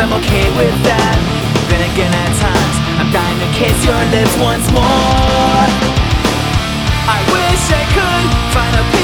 I'm okay with that. Then again at times I'm dying to kiss your lips once more. I wish I could find a